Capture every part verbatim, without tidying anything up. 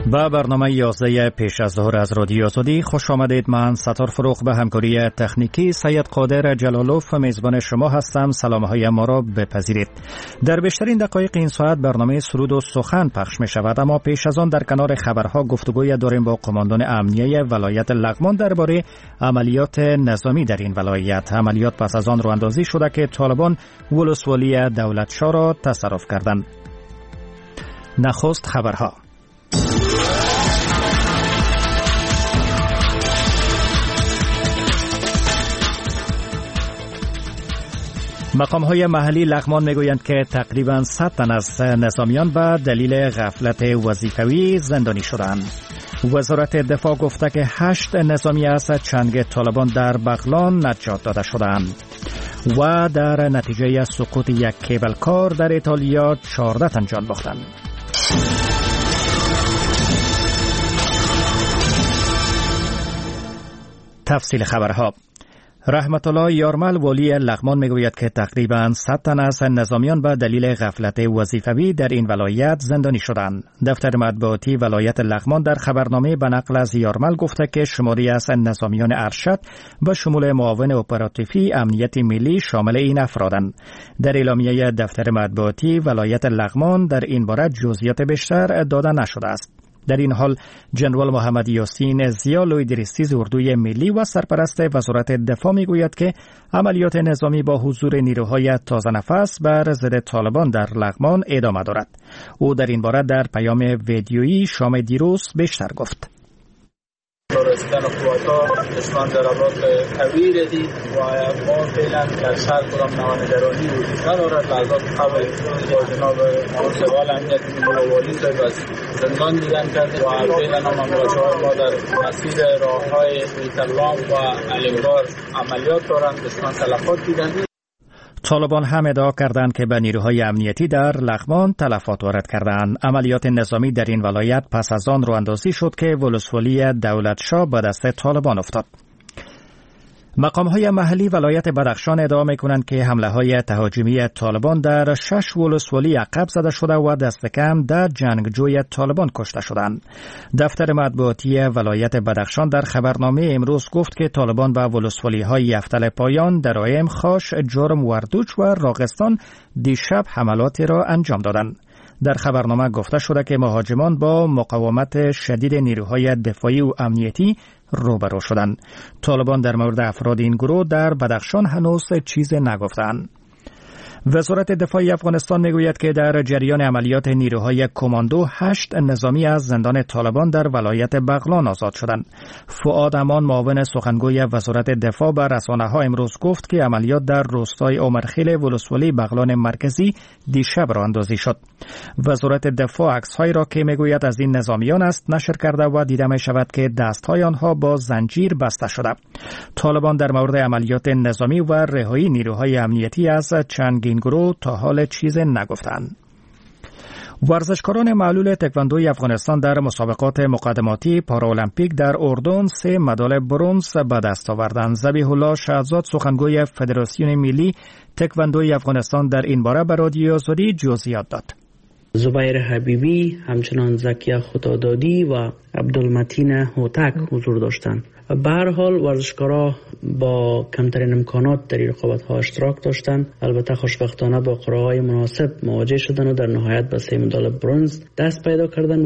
با برنامه یازده پیش از ظهر از رادیو آزادی خوش آمدید. من ستار فروغ به همکاری تکنیکی سید قادر جلالوف میزبان شما هستم. سلامهای ما را بپذیرید. در بیشترین دقایق این ساعت برنامه سرود و سخن پخش می شود، اما پیش از آن در کنار خبرها گفتگوی داریم با قماندان امنیه ولایت لغمان درباره عملیات نظامی در این ولایت. عملیات پس از آن رواندازی شده که طالبان ولسوالی دولتشاه را تصرف کردند. نخست خبرها. مقام‌های محلی لغمان میگویند که تقریباً صد تن از نظامیان به دلیل غفلت وظیفوی زندانی شدند. وزارت دفاع گفته که هشت نظامی از چنگ طالبان در بغلان نجات داده شدند. و در نتیجه سقوط یک کیبل کار در ایتالیا چهارده تن جان باختند. تفصیل خبرها. رحمت الله یارمل والی لغمان میگوید که تقریباً صد تن از نظامیان به دلیل غفلت وظیفوی در این ولایت زندانی شدند. دفتر مطبوعاتی ولایت لغمان در خبرنامه به نقل از یارمل گفته که شماری از نظامیان ارشد به شمول معاون اپراتیفی امنیت ملی شامل این افرادند. در اعلامیه دفتر مطبوعاتی ولایت لغمان در این باره جزئیات بیشتر داده نشده است. در این حال جنرال محمد یاسین زیالو ادریسی اردوی ملی و سرپرست وزارت دفاع میگوید که عملیات نظامی با حضور نیروهای تازه نفس بر ضد طالبان در لغمان ادامه دارد. او در این باره در پیام ویدیویی شام دیروز بیشتر گفت. رسیدن قوات‌ها دشمن ضربات قوی رسید و ما فعلا در شهر کدام نوانگرانی وجود ندارد. لحظات قبل با جناب منصفال امنیت ملی والی صاحب از زندان دیدن کرده و فعلا هم امواجه‌های ما در مسیر راه‌های بیتلوام و علمدار عملیات دارند. دشمن تلفات دیدن. طالبان هم ادعا کردند که به نیروهای امنیتی در لغمان تلفات وارد کردند. عملیات نظامی در این ولایت پس از آن رواندازی شد که ولسوالی دولتشاه به دست طالبان افتاد. مقام‌های محلی ولایت بدخشان ادعا می‌کنند که حمله‌های تهاجمی طالبان در شش ولسوالی عقب زده شده و دست کم ده جنگجوی طالبان کشته شدند. دفتر مطبوعاتی ولایت بدخشان در خبرنامه امروز گفت که طالبان به ولسوالی‌های یفتل پایان، درایم، خاش، جرم، وردوچ و راغستان دیشب حملاتی را انجام دادند. در خبرنامه گفته شده که مهاجمان با مقاومت شدید نیروهای دفاعی و امنیتی روبرو شدند. طالبان در مورد افراد این گروه در بدخشان هنوز چیز نگفتند. وزارت دفاع افغانستان میگوید که در جریان عملیات نیروهای کماندو هشت نظامی از زندان طالبان در ولایت بغلان آزاد شدند. فؤاد امان معاون سخنگوی وزارت دفاع به رسانه‌ها امروز گفت که عملیات در روستای عمرخیل ولسوالی بغلان مرکزی دیشب راه‌اندازی شد. وزارت دفاع عکس‌هایی را که میگوید از این نظامیان است نشر کرده و دیده می شود که دست‌های آنها با زنجیر بسته شده. طالبان در مورد عملیات نظامی و رهایی نیروهای امنیتی از چند این گروه تا حال چیز نگفتند. ورزشکاران معلول تکواندوی افغانستان در مسابقات مقدماتی پارالمپیک در اردن سه مدال برنز به دست آوردند. ذبیح الله شهزاد سخنگوی فدراسیون ملی تکواندوی افغانستان در این باره به رادیو آزادی جزئیات داد. زبیر حبیبی، همچنان زکیه خدادادی و عبدالمتین هوتک حضور داشتند. به هر حال ورزشکارا با کمترین امکانات در رقابت‌ها اشتراک داشتند. البته خوشبختانه با قرعه‌های مناسب مواجه شدند و در نهایت به سه مدال برنز دست پیدا کردند.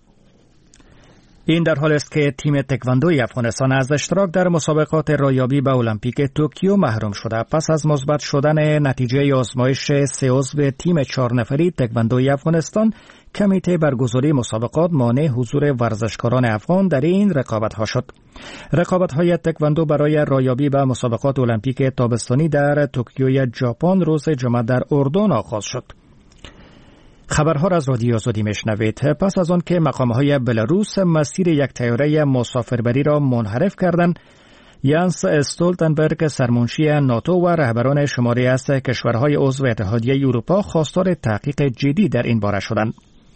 این در حال است که تیم تکواندوی افغانستان از اشتراک در مسابقات رایابی به المپیک توکیو محروم شده. پس از مثبت شدن نتیجه آزمایش سه عضو تیم چهار نفری تکواندوی افغانستان، کمیته برگزاری مسابقات مانع حضور ورزشکاران افغان در این رقابت‌ها شد. رقابت‌های تکواندو برای رایابی به مسابقات المپیک تابستانی در توکیو ژاپن روز جمعه در اردن آغاز شد. خبرها را از رادیو آزادی میشنوید. پس از آن که مقام‌های بلاروس مسیر یک طیاره مسافربری را منحرف کردند، یانس استولتنبرگ سرمنشی ناتو و رهبران شماری از کشورهای عضو اتحادیه اروپا خواستار تحقیق جدی در این باره شدند.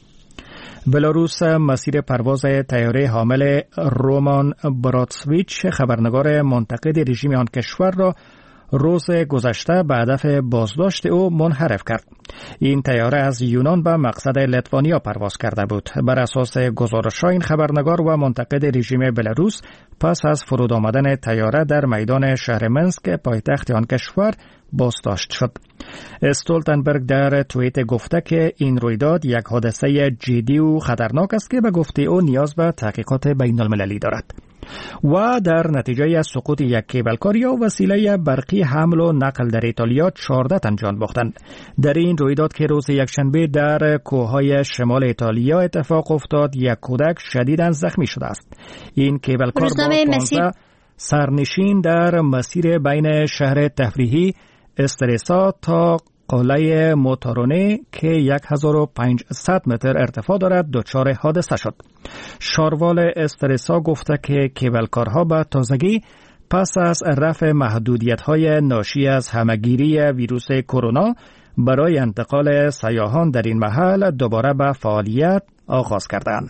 بلاروس مسیر پرواز طیاره حامل رومان براتسویچ خبرنگار منتقد رژیم آن کشور را روز گذشته به هدف بازداشت او منحرف کرد. این طیاره از یونان به مقصد لیتوانیا پرواز کرده بود. بر اساس گزارش‌ها این خبرنگار و منتقد رژیم بلاروس پس از فرود آمدن طیاره در میدان شهر منسک پایتخت آن کشور بازداشت شد. استولتنبرگ در توییت گفته که این رویداد یک حادثه جدی و خطرناک است که به گفته او نیاز به تحقیقات بین المللی دارد. و در نتیجه سقوط یک کیبلکار یا وسیله برقی حمل و نقل در ایتالیا چهارده تن جان باختند. در این رویداد که روز یکشنبه در کوههای شمال ایتالیا اتفاق افتاد، یک کودک شدیداً زخمی شده است. این کیبلکار با پانزده سرنشین در مسیر بین شهر تفریحی استرسا تا قلعه موتارونه که هزار و پانصد متر ارتفاع دارد دچار حادثه شد. شاروال استرسا گفته که کیبلکارها به تازگی پس از رفع محدودیت‌های ناشی از همه‌گیری ویروس کرونا برای انتقال سیاحان در این محل دوباره به فعالیت آغاز کردند.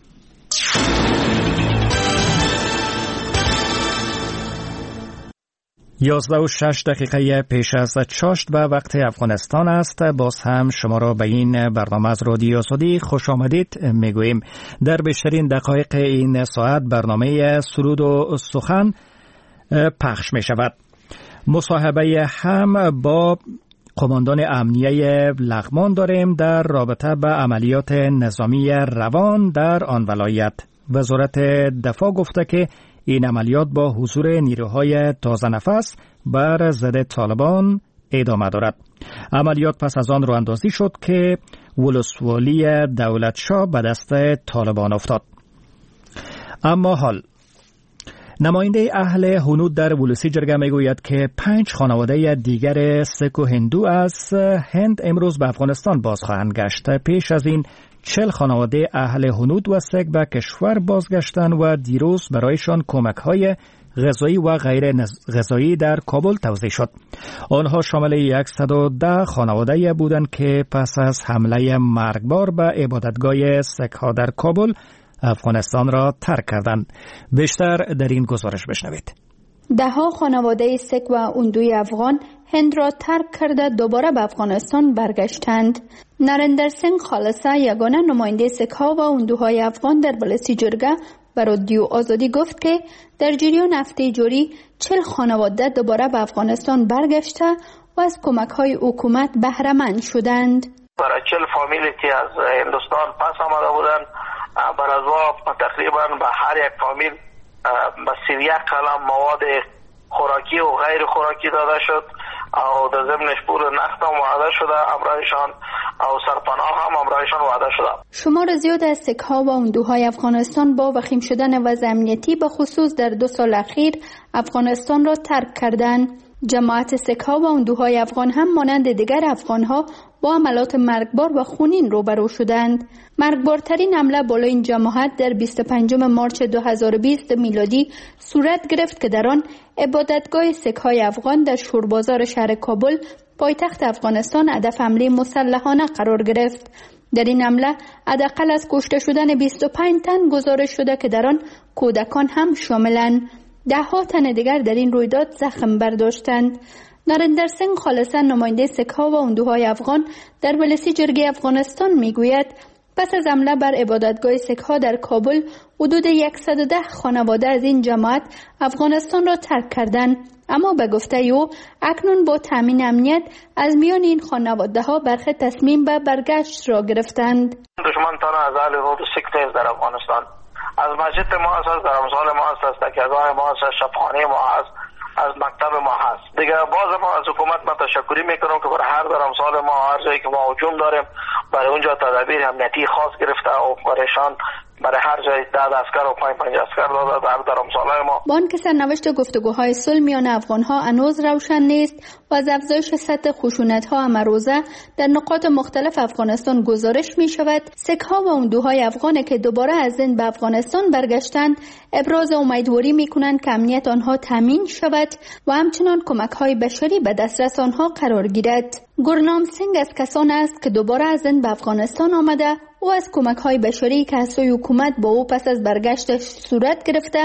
یازده و شش دقیقه پیش از چاشت به وقت افغانستان است. باز هم شما را به این برنامه از رادیو آزادی خوش آمدید میگوییم. در بیشترین دقایق این ساعت برنامه سرود و سخن پخش می شود. مصاحبه هم با قماندان امنیه لغمان داریم در رابطه به عملیات نظامی روان در آن ولایت. وزارت دفاع گفته که این عملیات با حضور نیروهای تازه نفس بر ضد طالبان ادامه دارد. عملیات پس از آن راه اندازی شد که ولسوالی دولتشاه به دست طالبان افتاد. اما حال نماینده اهل هنود در ولسی جرگه میگوید که پنج خانواده دیگر سک و هندو از هند امروز به افغانستان باز خواهند گشت. پیش از این چهل خانواده اهل هنود و سک به کشور بازگشتند و دیروز برایشان کمک‌های غذایی و غیر غذایی در کابل توزیع شد. آنها شامل صد و ده خانواده بودند که پس از حمله مرگبار به عبادتگاه سک‌ها در کابل افغانستان را ترک کردند. بیشتر در این گزارش بشنوید. دهها خانواده سک و اندوی افغان هند را ترک کرده دوباره به افغانستان برگشتند. نریندر سنگ خالصه یگانه نماینده سک‌ها و اندوهای افغان در ولسی جرگه به رادیو آزادی گفت که در جریان هفته جاری چهل خانواده دوباره به افغانستان برگشته و از کمک‌های حکومت بهره مند شدند. برای چهل فامیلی که از هندوستان پس آمده بودند، بر از تقریبا به هر یک فامیل به سی و یک قلم مواد خوراکی و غیر خوراکی داده شد او در ضمنش پول نقد هم وعده شده امرایشان او سرپناه هم امرایشان وعده شده. شمار زیاد از سک‌ها و اندوهای افغانستان با وخیم شدن وضع امنیتی به خصوص در دو سال اخیر افغانستان را ترک کردند. جماعت سک‌ها و اندوهای افغان هم مانند دیگر افغان‌ها با عملات مرگبار و خونین روبرو شدند. مرگبارترین حمله بالای این جماعت در بیست و پنجم مارچ دو هزار و بیست میلادی صورت گرفت که در آن عبادتگاه سک‌های افغان در شوربازار شهر کابل پایتخت افغانستان هدف حمله مسلحانه قرار گرفت. در این حمله حداقل از کشته شدن بیست و پنج تن گزارش شده که در آن کودکان هم شاملند. ده ها تن دیگر در این رویداد زخم برداشتند. نریندر سنگ خالصه نماینده سک‌ها و اندوهای افغان در ولسی جرگه افغانستان میگوید پس از حمله بر عبادتگاه سک‌ها در کابل حدود صد و ده خانواده از این جماعت افغانستان را ترک کردند، اما به گفته او اکنون با تامین امنیت از میان این خانواده ها برخی تصمیم به برگشت را گرفتند. دشمن تنها از اهل هنود و سک در افغانستان از مسجد ما هست، از درمسال ما هست، از تکیهگاه ما هست، از شبخانه ما هست، از مکتب ما هست. دیگه باز ما از حکومت من تشکری میکنم که برای هر درمسال ما هر جایی که ما هجوم داریم برای اونجا تدابیر امنیتی خاص گرفته و برایشان برای هر جای ده اسکر و پنج پنج اسکر داده در درمسالهای ما. با آنکه سرنوشت گفتگوهای صلح میان افغانها هنوز روشن نیست و از افزایش سطح خشونت‌ها امروزه در نقاط مختلف افغانستان گزارش می شود، سک‌ها و اندوهای افغان که دوباره از هند به افغانستان برگشتند ابراز امیدواری می کنند که امنیت آنها تامین شود و همچنان کمک‌های بشری به دسترس آنها قرار گیرد. گورنام سنگ از کسان است که دوباره از هند به افغانستان آمده او از کمک‌های بشری که از سوی حکومت با او پس از برگشتش صورت گرفته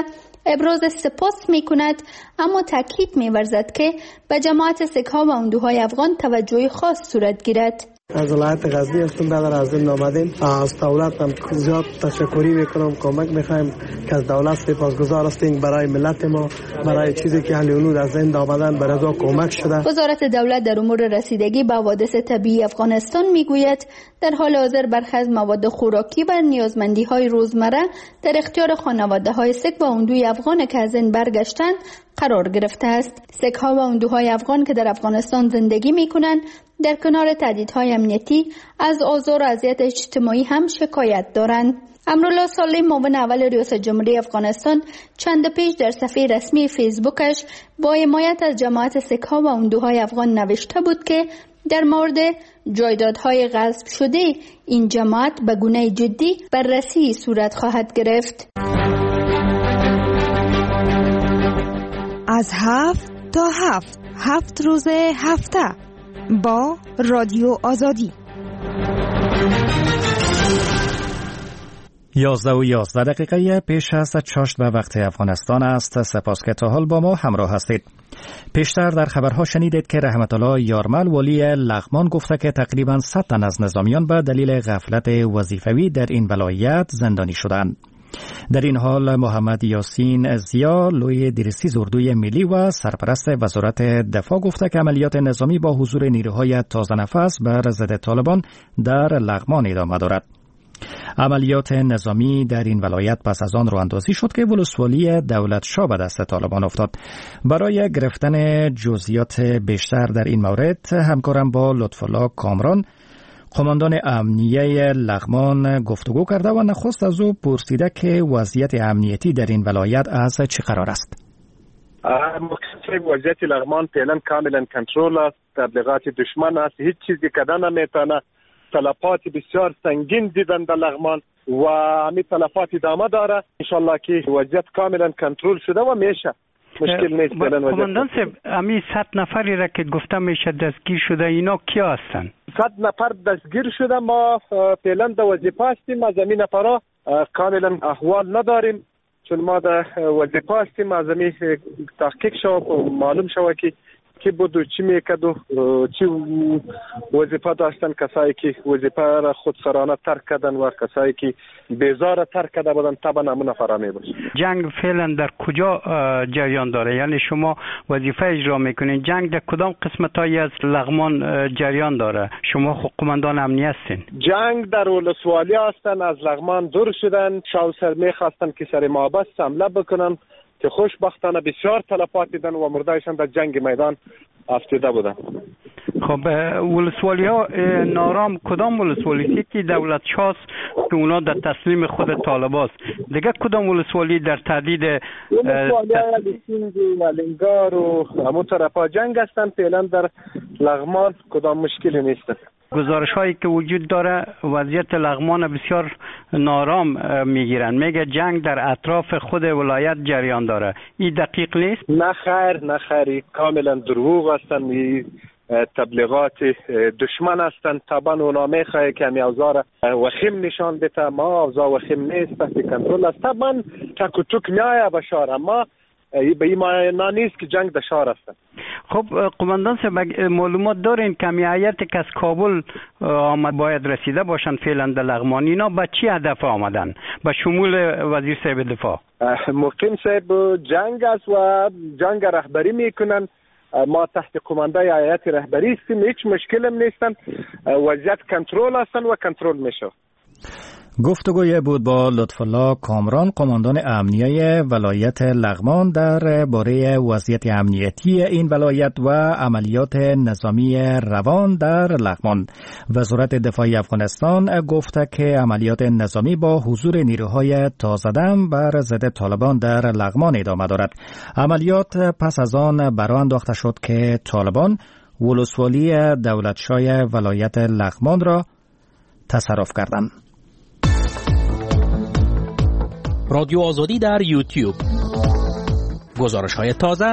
ابراز سپاس می کند، اما تاکید می ورزد که به جماعت سکه ها و اندوهای افغان توجه خاص صورت گیرد. از ولایت غزنی هستم، در از این آمدیم. از دولت هم زیاد تشکری میکنم، کمک میخوایم که از دولت سپاسگزار هستیم برای ملت ما، برای چیزی که اهل اونود از این آمدن برای رضا کمک شده. وزارت دولت در امور رسیدگی به حوادث طبیعی افغانستان میگوید در حال حاضر برخی از مواد خوراکی و نیازمندی های روزمره در اختیار خانواده های سک و اندوی افغان که از این برگشتند قرار گرفته است. سک ها و اندوهای افغان که در افغانستان زندگی میکنند در کنار تهدیدهای امنیتی از آزار و اذیت اجتماعی هم شکایت دارند. امرالله صالح، معاون اول ریاست جمهوری افغانستان، چند پیش در صفحه رسمی فیسبوکش با حمایت از جماعت سکه ها و اندوهای افغان نوشته بود که در مورد جایدادهای غصب شده این جماعت به گونه جدی بررسی صورت خواهد گرفت. از هفت تا هفت هفت روز هفته با رادیو آزادی. یازده و یازده دقیقه پیش از چاشت به وقت افغانستان است. سپاس که تا حال با ما همراه هستید. پیشتر در خبرها شنیدید که رحمت الله یارمل والی لغمان گفته که تقریباً صد تن از نظامیان به دلیل غفلت وظیفوی در این ولایت زندانی شدند. در این حال محمد یاسین زیا لوی دیرسیز اردوی ملی و سرپرست وزارت دفاع گفته که عملیات نظامی با حضور نیروهای تازه نفس بر ضد طالبان در لغمان ادامه دارد. عملیات نظامی در این ولایت پس از آن رو اندازی شد که ولسوالی دولت شاه به دست طالبان افتاد. برای گرفتن جزئیات بیشتر در این مورد همکارم با لطفالله کامران، قماندان امنیه لغمان، گفتگو کرده و نخست از او پرسیده که وضعیت امنیتی در این ولایت از چه قرار است. وضعیت لغمان فعلا کاملا کنترل است. تبلیغات دشمن است، هیچ چیزی کردن نمیتونه. تلفات بسیار سنگین دیدن در لغمان و همین تلفات ادامه داره. انشالله که وضعیت کاملا کنترل شده و میشه مشکل نیست. کماندان صاحب، همین صد نفری را که گفته میشه دستگیر شده، اینا کیا هستن؟ صد نفر دستگیر شده. ما فعلا در وظیفه هستیم، از همین نفرها کاملا احوال نداریم، چون ما در وظیفه هستیم. از همین تحقیق شود و معلوم شود که کی بود و چی میکرد و چی وظیفه داشتن. کسایی که وظیفه را خودسرانه ترک کردن و کسایی که بیزار ترک کرده بودن طبعا همون نفرا میباشن. جنگ فعلا در کجا جریان داره؟ یعنی شما وظیفه اجرا میکنین، جنگ در کدام قسمتایی از لغمان جریان داره؟ شما خود قماندان امنیه هستین. جنگ در ولسوالی هستن، از لغمان دور شدن، شاوسر میخواستن که سر مابست حمله بکنن که خوشبختانه بسیار تلفات دیدن و مردایشان در جنگ میدان افتاده بودن. خب ولسوالی ها نارام کدام ولسوالی که دولت شاست که اونا در تسلیم خود طالب است؟ دیگه کدام ولسوالی در تهدید ولسوالی ها لسینگ و لنگار و همون طرف ها جنگ هستن؟ فعلا در لغمان کدام مشکلی نیست. گزارش هایی که وجود داره وضعیت لغمان بسیار نارام میگیرن، میگه جنگ در اطراف خود ولایت جریان داره. این دقیق نیست؟ نه خیر، نه خیر، کاملا دروغ هستن. تبلیغات دشمن هستن. طبعا اونا میخواه که همی اوزار وخیم نشان بده. ما اوزار وخیم نیست، تحت کنترل است. طبعا تک و توک میایه به شهر، اما به این معنا نیست که جنگ در شهر هستن. خب قماندان صاحب، معلومات دارین که همیت که از کابل آمد باید رسیده باشن فعلا در لغمان، اینا با چی هدف آمدن؟ با شمول وزیر صاحب دفاع مقیم صاحب جنگ است و جنگ رهبری میکنن. ما تحت کمانده هیئت رهبری هستیم، هیچ مشکل هم نیستن. وضعیت کنترل هستن و کنترل میشه. گفتگوی بود با لطفالله کامران، قماندان امنیه ولایت لغمان، در باره وضعیت امنیتی این ولایت و عملیات نظامی روان در لغمان. وزارت دفاع افغانستان گفته که عملیات نظامی با حضور نیروهای تازه‌دم بر ضد طالبان در لغمان ادامه دارد. عملیات پس از آن برآ انداخته شد که طالبان ولسوالی دولتشاه ولایت لغمان را تصرف کردند. رادیو آزادی در یوتیوب. گزارش های تازه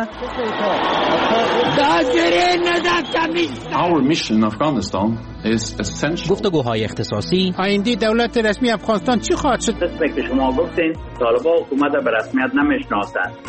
گفتگوهای اختصاصی آینده دولت رسمی افغانستان چی خواهد شد؟ مثل که شما گفتین طالبان حکومت به رسمیت نمیشناسند.